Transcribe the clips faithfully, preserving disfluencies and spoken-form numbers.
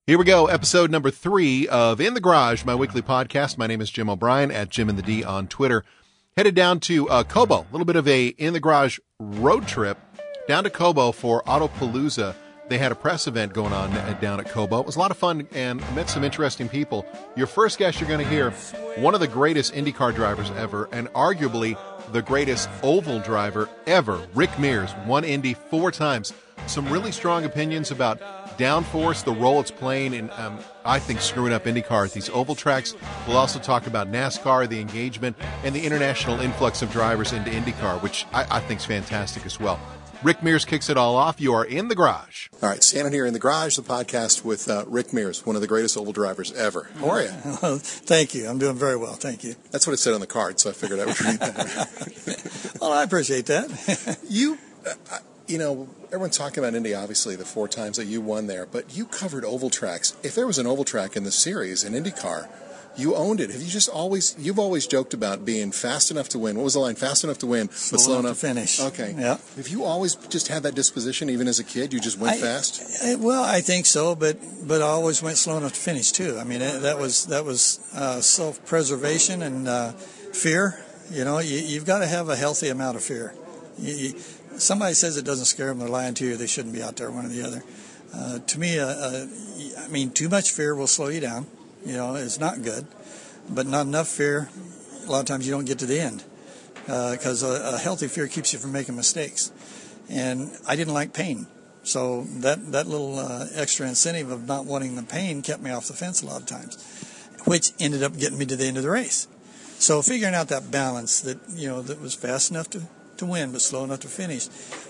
Here we go, episode number three of In the Garage, my weekly podcast. My name is Jim O'Brien at Jim and the D on Twitter. Headed down to uh, Kobo, a little bit of a In the Garage road trip down to Kobo for Autopalooza. They had a press event going on down at Kobo. It was a lot of fun and met some interesting people. Your first guest you're going to hear, one of the greatest IndyCar drivers ever, and arguably the greatest oval driver ever, Rick Mears, won Indy four times. Some really strong opinions about downforce, the role it's playing in, um, I think, screwing up IndyCar at these oval tracks. We'll also talk about NASCAR, the engagement, and the international influx of drivers into IndyCar, which I, I think is fantastic as well. Rick Mears kicks it all off. You are in the garage. All right, standing here in the garage, the podcast with uh, Rick Mears, one of the greatest oval drivers ever. How are you? Well, thank you. I'm doing very well. Thank you. That's what it said on the card, so I figured I would read that. Well, I appreciate that. you, uh, you know, everyone's talking about Indy, obviously, the four times that you won there, but you covered oval tracks. If there was an oval track in the series, in IndyCar, you owned it. Have you just always, you've always joked about being fast enough to win. What was the line? Fast enough to win, slow but slow enough, enough to finish. Okay. Yeah. Have you always just had that disposition, even as a kid? You just went I, fast? I, well, I think so, but but I always went slow enough to finish too. I mean, that was that was uh, self-preservation and uh, fear. You know, you, you've got to have a healthy amount of fear. You, you, somebody says it doesn't scare them, they're lying to you. They shouldn't be out there, one or the other. Uh, to me, uh, uh, I mean, too much fear will slow you down. You know, it's not good. But not enough fear, a lot of times you don't get to the end because uh, a, a healthy fear keeps you from making mistakes. And I didn't like pain. So that, that little uh, extra incentive of not wanting the pain kept me off the fence a lot of times, which ended up getting me to the end of the race. So figuring out that balance that, you know, that was fast enough to, to win but slow enough to finish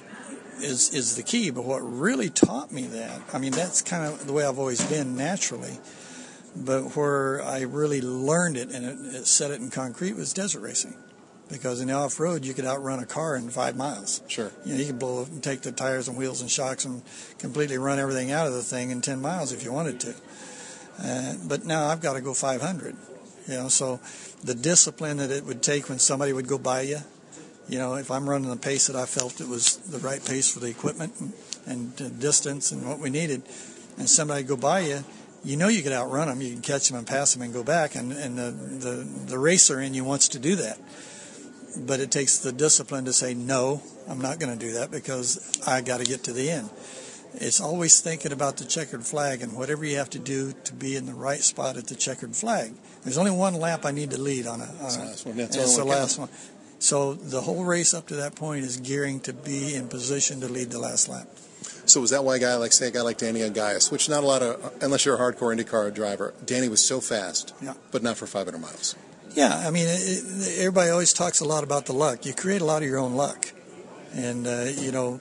is, is the key. But what really taught me that, I mean, that's kind of the way I've always been naturally. But where I really learned it and it, it set it in concrete was desert racing. Because in the off-road, you could outrun a car in five miles. Sure. You know, you could blow and take the tires and wheels and shocks and completely run everything out of the thing in ten miles if you wanted to. Uh, but now I've got to go five hundred. You know, so the discipline that it would take when somebody would go by you, you know, if I'm running the pace that I felt it was the right pace for the equipment and, and uh, distance and what we needed, and somebody would go by you, you know you could outrun them, you can catch them and pass them and go back, and, and the, the, the racer in you wants to do that. But it takes the discipline to say, no, I'm not going to do that because I got to get to the end. It's always thinking about the checkered flag and whatever you have to do to be in the right spot at the checkered flag. There's only one lap I need to lead on a, on That's a the last one. That's and it's the one last one. So the whole race up to that point is gearing to be in position to lead the last lap. So was that why a guy like, say, a guy like Danny Agaias, which not a lot of, unless you're a hardcore IndyCar driver, Danny was so fast, yeah. but not for five hundred miles. Yeah, I mean, it, everybody always talks a lot about the luck. You create a lot of your own luck. And, uh, you know,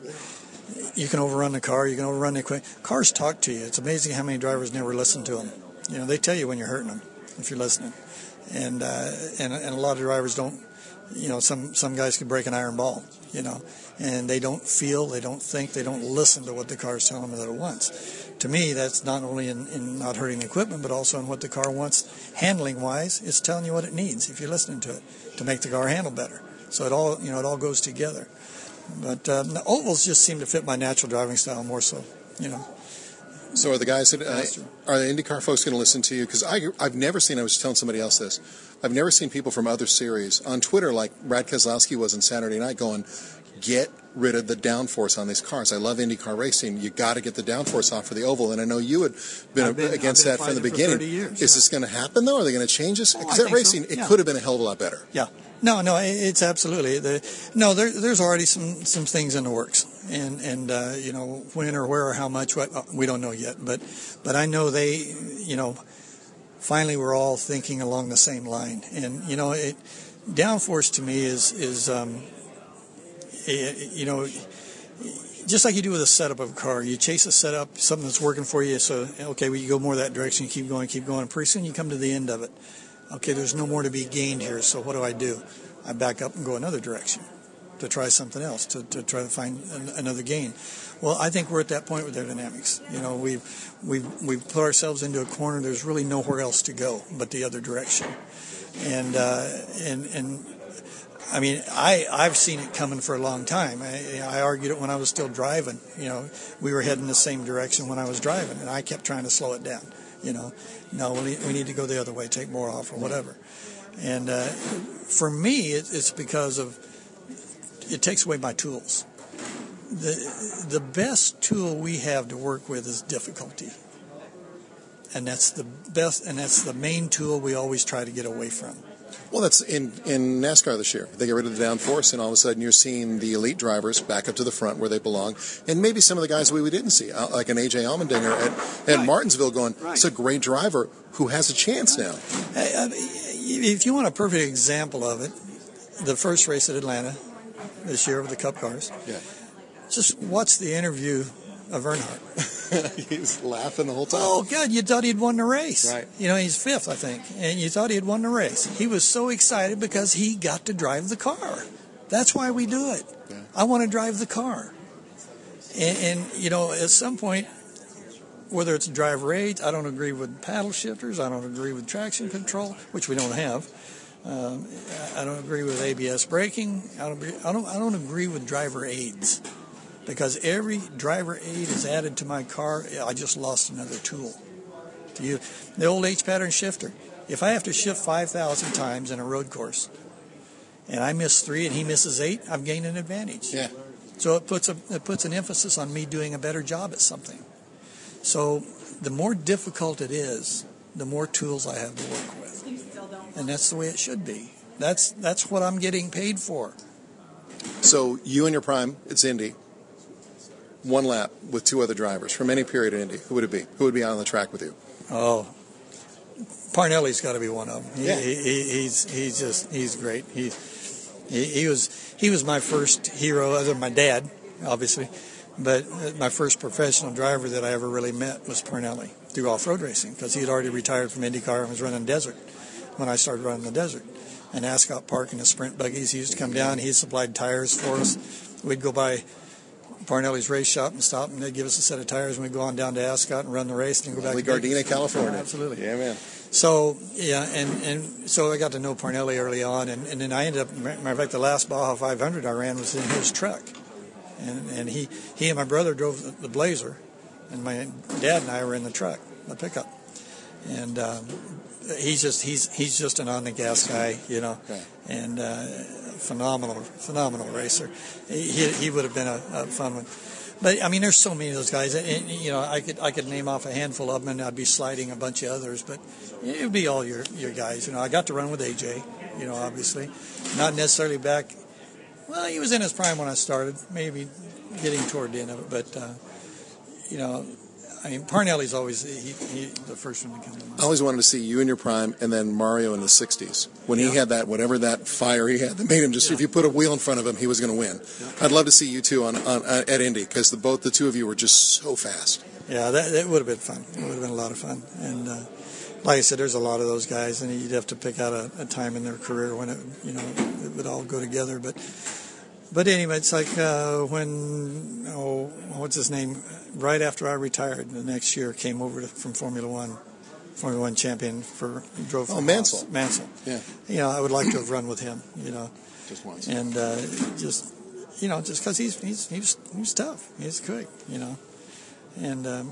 you can overrun the car, you can overrun the equipment. Cars talk to you. It's amazing how many drivers never listen to them. You know, they tell you when you're hurting them, if you're listening. And, uh, and, and a lot of drivers don't, you know, some, some guys can break an iron ball, you know, and they don't feel, they don't think, they don't listen to what the car is telling them that it wants. To me, that's not only in, in not hurting the equipment, but also in what the car wants handling-wise. It's telling you what it needs if you're listening to it to make the car handle better. So it all, you know, it all goes together. But um, the ovals just seem to fit my natural driving style more so, you know. So are the guys that uh, are the IndyCar folks going to listen to you? Because I've never seen. I was telling somebody else this. I've never seen people from other series on Twitter like Brad Keselowski was on Saturday night going, get rid of the downforce on these cars. I love IndyCar racing. You got to get the downforce off for the oval. And I know you had been, been against I've been that from the beginning. Years, Is yeah. this going to happen though? Are they going to change this? Because oh, that racing, so. yeah. it could have been a hell of a lot better. Yeah. No, no, it's absolutely. The, no, there, there's already some, some things in the works, and and uh, you know when or where or how much what, we don't know yet. But but I know they, you know, finally we're all thinking along the same line. And you know, it, downforce to me is is um, it, you know, just like you do with a setup of a car. You chase a setup, something that's working for you. So okay, well, you go more that direction. You keep going, keep going. And pretty soon you come to the end of it. Okay, there's no more to be gained here, so what do I do? I back up and go another direction to try something else, to, to try to find an, another gain. Well, I think we're at that point with aerodynamics. You know, we've, we've, we've put ourselves into a corner. There's really nowhere else to go but the other direction. And, uh, and, and I mean, I, I've seen it coming for a long time. I, I argued it when I was still driving. You know, we were heading the same direction when I was driving, and I kept trying to slow it down. You know, no, we need, we need to go the other way, take more off or whatever. And uh, for me, it, it's because of, it takes away my tools. The, the best tool we have to work with is difficulty. And that's the best, and that's the main tool we always try to get away from. Well, that's in, in NASCAR this year. They get rid of the downforce, and all of a sudden you're seeing the elite drivers back up to the front where they belong, and maybe some of the guys we, we didn't see, like an A J Allmendinger at, at right. Martinsville going, right. It's a great driver who has a chance now. If you want a perfect example of it, the first race at Atlanta this year with the Cup cars, yeah. Just watch the interview of Earnhardt. He's laughing the whole time. Oh, God, you thought he'd won the race. Right. You know, he's fifth, I think, and you thought he had won the race. He was so excited because he got to drive the car. That's why we do it. Yeah. I want to drive the car. And, and, you know, at some point, whether it's driver aids, I don't agree with paddle shifters, I don't agree with traction control, which we don't have. Um, I don't agree with A B S braking. I don't, I don't, I don't agree with driver aids. Because every driver aid is added to my car, I just lost another tool. To you, the old H-pattern shifter. If I have to shift five thousand times in a road course, and I miss three and he misses eight, I've gained an advantage. Yeah. So it puts a it puts an emphasis on me doing a better job at something. So the more difficult it is, the more tools I have to work with, and that's the way it should be. That's that's what I'm getting paid for. So you and your prime, it's Indy. One lap with two other drivers from any period in Indy. Who would it be? Who would be on the track with you? Oh, Parnelli's got to be one of them. He, yeah. he, he, he's he's just he's great. He, he he was he was my first hero, other than my dad, obviously, but my first professional driver that I ever really met was Parnelli through off-road racing, because he had already retired from IndyCar and was running desert when I started running the desert. And Ascot Park in the sprint buggies, he used to come down. He supplied tires for us. We'd go by Parnelli's race shop and stop, and they'd give us a set of tires, and we'd go on down to Ascot and run the race, and then go back to Gardena, California. Oh, absolutely. Yeah, man. So, yeah, and, and so I got to know Parnelli early on, and, and then I ended up, matter of fact, the last Baja five hundred I ran was in his truck. And and he, he and my brother drove the, the Blazer, and my dad and I were in the truck, the pickup. And um, he's just he's he's just an on-the-gas guy, you know, okay. and uh, phenomenal, phenomenal racer. He he would have been a, a fun one. But I mean, there's so many of those guys. And, you know, I could I could name off a handful of them, and I'd be sliding a bunch of others. But it would be all your your guys. You know, I got to run with A J. You know, obviously, not necessarily back. Well, he was in his prime when I started, maybe getting toward the end of it. But uh, you know. I mean, Parnelli's always he, he, the first one to come to mind. I always wanted to see you in your prime, and then Mario in the sixties. When yeah. he had that, whatever that fire he had that made him just, yeah. if you put a wheel in front of him, he was going to win. Yeah. I'd love to see you two on, on uh, at Indy, because the, both the two of you were just so fast. Yeah, that, that would have been fun. It would have been a lot of fun. And uh, like I said, there's a lot of those guys, and you'd have to pick out a, a time in their career when it, you know, it would all go together. But But anyway, it's like uh, when, oh, what's his name? Right after I retired, the next year came over to, from Formula One, Formula One champion for drove. For oh, Mansell. Haas. Mansell. Yeah. You know, I would like to have run with him. You know. Just once. And uh, just, you know, just because he's he's he's he's tough. He's quick. You know. And um,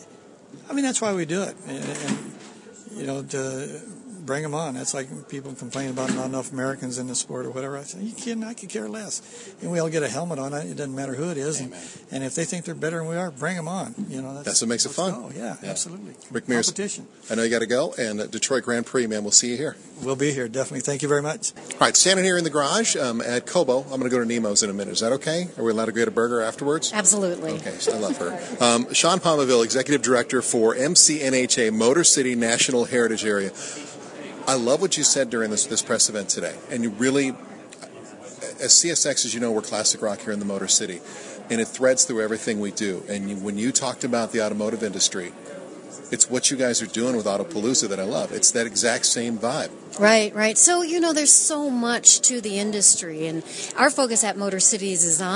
I mean, that's why we do it. And, and you know, to bring them on. That's like people complain about not enough Americans in the sport or whatever. I say, you kidding? I could care less. And we all get a helmet on. It doesn't matter who it is. And, and if they think they're better than we are, bring them on. You know, that's, that's what makes it fun. Oh yeah, yeah, absolutely. Rick Mears, competition. I know you got to go. And uh, Detroit Grand Prix, man, we'll see you here. We'll be here, definitely. Thank you very much. All right, standing here in the garage um, at Cobo. I'm going to go to Nemo's in a minute. Is that okay? Are we allowed to get a burger afterwards? Absolutely. Okay, so I love her. Um, Sean Palmaville, Executive Director for M C N H A, Motor City National Heritage Area. I love what you said during this, this press event today. And you really, as C S X, as you know, we're classic rock here in the Motor City. And it threads through everything we do. And you, when you talked about the automotive industry, it's what you guys are doing with Autopalooza that I love. It's that exact same vibe. Right, right. So, you know, there's so much to the industry. And our focus at Motor Cities is on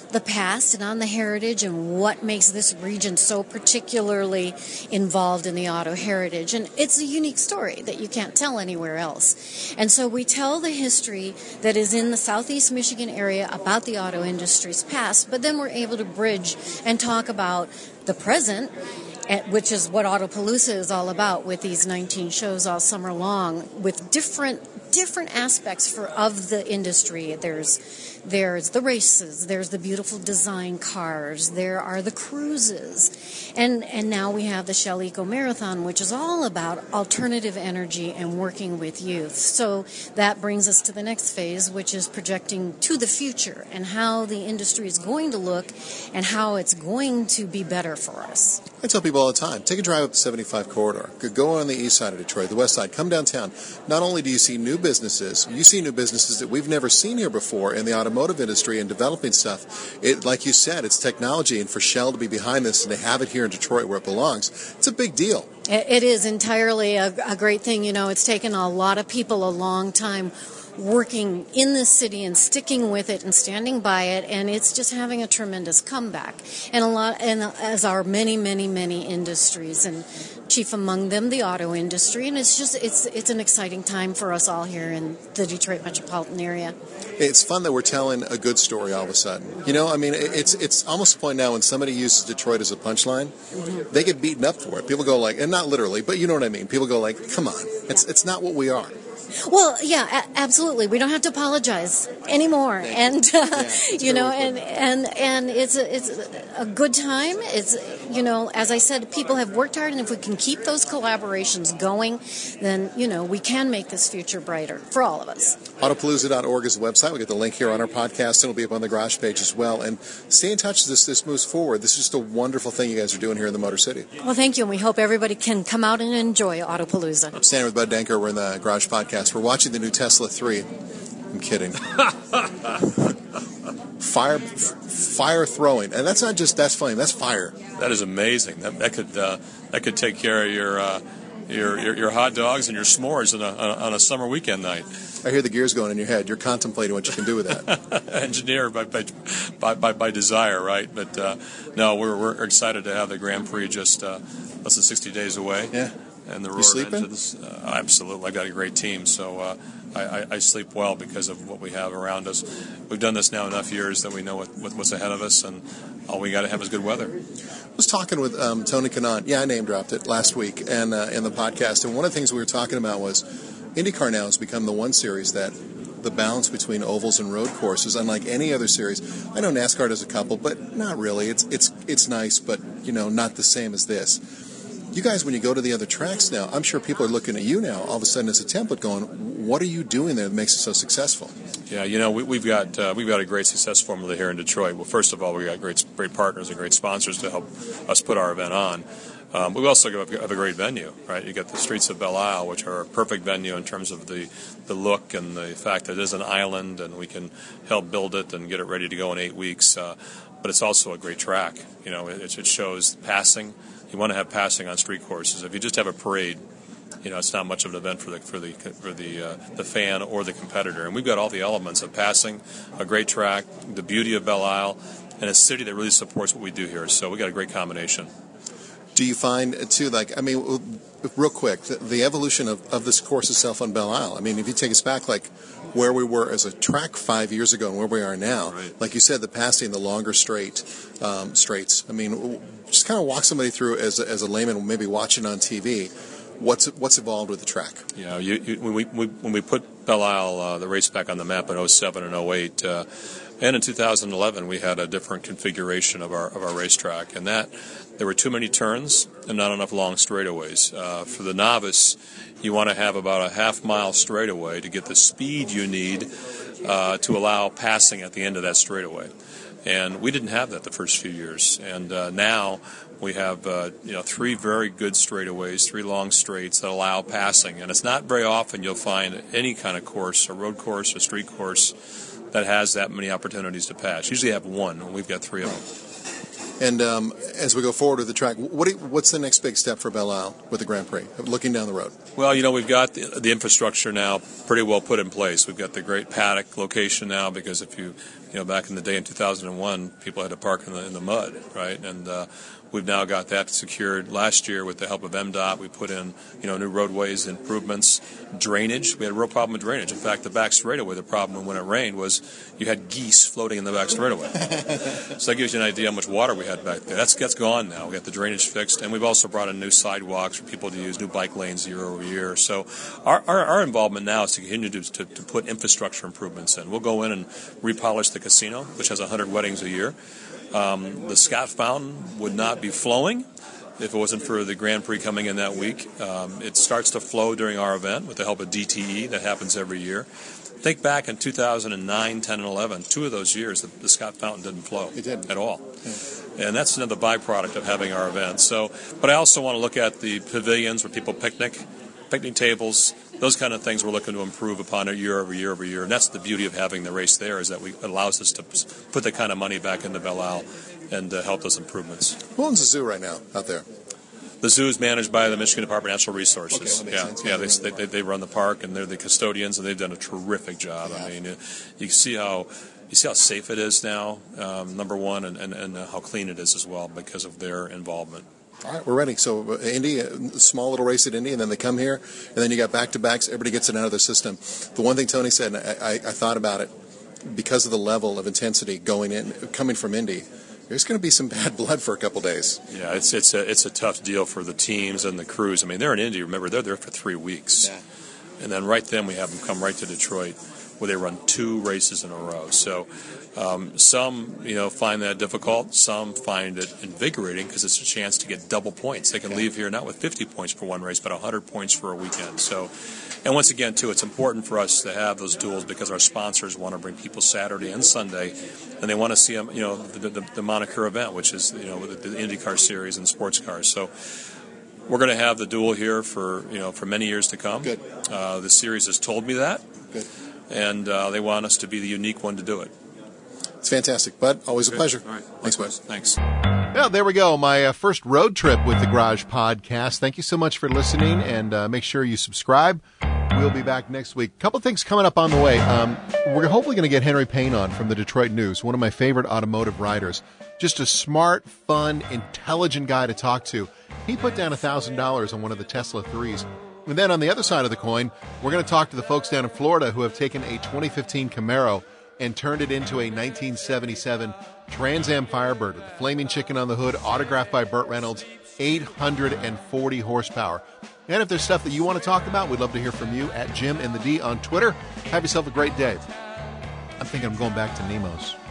the past and on the heritage and what makes this region so particularly involved in the auto heritage. And it's a unique story that you can't tell anywhere else. And so we tell the history that is in the southeast Michigan area about the auto industry's past, but then we're able to bridge and talk about the present, which is what Autopalooza is all about, with these nineteen shows all summer long with different different aspects for of the industry. There's there's the races, there's the beautiful design cars, there are the cruises, and and now we have the Shell Eco Marathon, which is all about alternative energy and working with youth. So that brings us to the next phase, which is projecting to the future and how the industry is going to look and how it's going to be better for us. I tell people all the time, take a drive up the seventy-five corridor. Go on the east side of Detroit, the west side. Come downtown. Not only do you see new businesses, you see new businesses that we've never seen here before in the automotive industry and developing stuff. It, like you said, it's technology, and for Shell to be behind this and to have it here in Detroit where it belongs, it's a big deal. It is entirely a, a great thing. You know, it's taken a lot of people a long time working in this city and sticking with it and standing by it, and it's just having a tremendous comeback. And a lot, and as are many, many, many industries, and chief among them the auto industry. And it's just it's it's an exciting time for us all here in the Detroit metropolitan area. It's fun that we're telling a good story all of a sudden. You know, I mean, it's it's almost the point now when somebody uses Detroit as a punchline, mm-hmm. they get beaten up for it. People go like, and not literally, but you know what I mean. People go like, come on, it's it's not what we are. Well, yeah, a- absolutely. We don't have to apologize anymore, and uh, yeah, you know, and, and and it's a, it's a good time. It's, you know, as I said, people have worked hard, and if we can keep those collaborations going, then you know we can make this future brighter for all of us. Autopalooza dot org is the website. We get the link here on our podcast, and it'll be up on the garage page as well. And stay in touch as this this moves forward. This is just a wonderful thing you guys are doing here in the Motor City. Well, thank you, and we hope everybody can come out and enjoy Autopalooza. I'm standing with Bud Denker. We're in the Garage Podcast. We're watching the new Tesla three. I'm kidding. fire, fire throwing, and that's not just that's flame. That's fire. That is amazing. That, that could uh, that could take care of your, uh, your your your hot dogs and your s'mores on a on a summer weekend night. I hear the gears going in your head. You're contemplating what you can do with that. Engineered by by, by by desire, right? But uh, no, we're we're excited to have the Grand Prix just uh, less than sixty days away. Yeah. And the you sleeping? Engines, uh, absolutely. I've got a great team, so uh, I, I, I sleep well because of what we have around us. We've done this now enough years that we know what, what, what's ahead of us, and all we got to have is good weather. I was talking with um, Tony Kanaan. Yeah, I name dropped it last week and uh, in the podcast, and one of the things we were talking about was IndyCar now has become the one series that the balance between ovals and road courses, unlike any other series. I know NASCAR does a couple, but not really. It's it's it's nice, but you know, not the same as this. You guys, when you go to the other tracks now, I'm sure people are looking at you now, all of a sudden as a template going, what are you doing there that makes it so successful? Yeah, you know, we, we've got uh, we've got a great success formula here in Detroit. Well, first of all, we've got great great partners and great sponsors to help us put our event on. Um, we also have a great venue, right? You got the streets of Belle Isle, which are a perfect venue in terms of the, the look and the fact that it is an island, and we can help build it and get it ready to go in eight weeks. Uh, but it's also a great track. You know, it, it shows passing. You want to have passing on street courses. If you just have a parade, you know, it's not much of an event for the for the for the uh, the fan or the competitor. And we've got all the elements of passing, a great track, the beauty of Belle Isle, and a city that really supports what we do here. So we got a great combination. Do you find, too, like, I mean, real quick, the, the evolution of, of this course itself on Belle Isle, I mean, if you take us back, like, where we were as a track five years ago and where we are now, right. Like you said, the passing, the longer straight um, straights, I mean, just kind of walk somebody through as a, as a layman, maybe watching on T V, what's what's evolved with the track? Yeah, you, you, when, we, we, when we put Belle Isle, uh, the race back on the map in oh seven and oh eight, uh, and in two thousand eleven, we had a different configuration of our of our racetrack, and that there were too many turns and not enough long straightaways. Uh, for the novice, you want to have about a half mile straightaway to get the speed you need uh, to allow passing at the end of that straightaway. And we didn't have that the first few years, and uh, now we have uh, you know three very good straightaways, three long straights that allow passing, and it's not very often you'll find any kind of course, a road course, a street course, that has that many opportunities to pass. Usually have one, and we've got three of them. And um, as we go forward with the track, what do you, what's the next big step for Belle Isle with the Grand Prix, looking down the road? Well, you know, we've got the, the infrastructure now pretty well put in place. We've got the great paddock location now, because if you You know, back in the day in two thousand one, people had to park in the in the mud, right? And uh, we've now got that secured. Last year, with the help of M DOT, we put in, you know, new roadways, improvements, drainage. We had a real problem with drainage. In fact, the back straightaway, the problem when it rained was you had geese floating in the back straightaway. So that gives you an idea how much water we had back there. That's that's gone now. We got the drainage fixed, and we've also brought in new sidewalks for people to use, new bike lanes year over year. So our our, our involvement now is to continue to, to to put infrastructure improvements in. We'll go in and repolish the casino, which has one hundred weddings a year. Um, the Scott Fountain would not be flowing if it wasn't for the Grand Prix coming in that week. Um, it starts to flow during our event with the help of D T E. That happens every year. Think back in two thousand nine, ten, and eleven, two of those years, the, the Scott Fountain didn't flow it didn't. at all. Yeah. And that's another byproduct of having our event. So, but I also want to look at the pavilions where people picnic, picnic tables, those kind of things we're looking to improve upon it year over year over year. And that's the beauty of having the race there, is that we, it allows us to put that kind of money back into Belle Isle and uh, help those improvements. Who owns the zoo right now out there? The zoo is managed by the Michigan Department of Natural Resources. Okay, yeah, sense. yeah, they they, they, they run the park, and they're the custodians, and they've done a terrific job. Yeah. I mean, you, you see how you see how safe it is now, um, number one, and, and, and how clean it is as well because of their involvement. All right, we're ready. So uh, Indy, a small little race at Indy, and then they come here, and then you got back-to-backs. Everybody gets it out of their system. The one thing Tony said, and I, I, I thought about it, because of the level of intensity going in, coming from Indy, there's going to be some bad blood for a couple days. Yeah, it's it's a it's a tough deal for the teams and the crews. I mean, they're in Indy. Remember, they're there for three weeks, Yeah. and then right then we have them come right to Detroit, where they run two races in a row. So um, some, you know, find that difficult. Some find it invigorating because it's a chance to get double points. They can Yeah. leave here not with fifty points for one race, but one hundred points for a weekend. So, and once again, too, it's important for us to have those duels because our sponsors want to bring people Saturday and Sunday, and they want to see them, you know, the, the, the moniker event, which is, you know, the, the IndyCar series and sports cars. So we're going to have the duel here for, you know, for many years to come. Good. Uh, the series has told me that. Good. And uh, they want us to be the unique one to do it. It's fantastic, bud. Always a Good. pleasure. All right. Thanks, bud. Thanks. Well, there we go. My uh, first road trip with the Garage Podcast. Thank you so much for listening, and uh, make sure you subscribe. We'll be back next week. A couple things coming up on the way. Um, we're hopefully going to get Henry Payne on from the Detroit News, one of my favorite automotive writers. Just a smart, fun, intelligent guy to talk to. He put down one thousand dollars on one of the Tesla threes. And then on the other side of the coin, we're going to talk to the folks down in Florida who have taken a twenty fifteen Camaro and turned it into a nineteen seventy-seven Trans Am Firebird with the flaming chicken on the hood, autographed by Burt Reynolds, eight hundred forty horsepower. And if there's stuff that you want to talk about, we'd love to hear from you at Jim and the D on Twitter. Have yourself a great day. I'm thinking I'm going back to Nemo's.